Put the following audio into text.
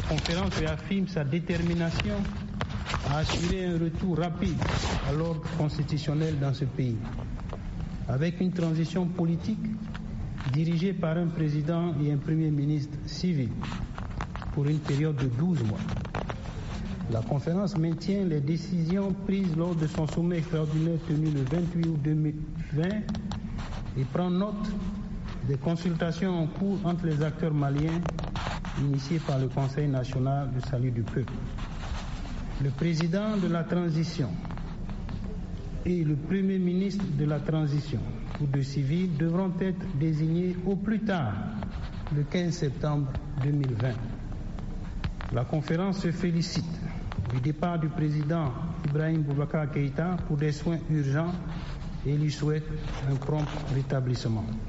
conférence réaffirme sa détermination à assurer un retour rapide à l'ordre constitutionnel dans ce pays, avec une transition politique dirigée par un président et un premier ministre civil pour une période de 12 mois. La conférence maintient les décisions prises lors de son sommet extraordinaire tenu le 28 août 2020 et prend note des consultations en cours entre les acteurs maliens initiées par le Conseil national du salut du peuple. Le président de la transition et le premier ministre de la transition ou de civil devront être désignés au plus tard le 15 septembre 2020. La conférence se félicite du départ du président Ibrahim Boubacar Keïta pour des soins urgents et lui souhaite un prompt rétablissement.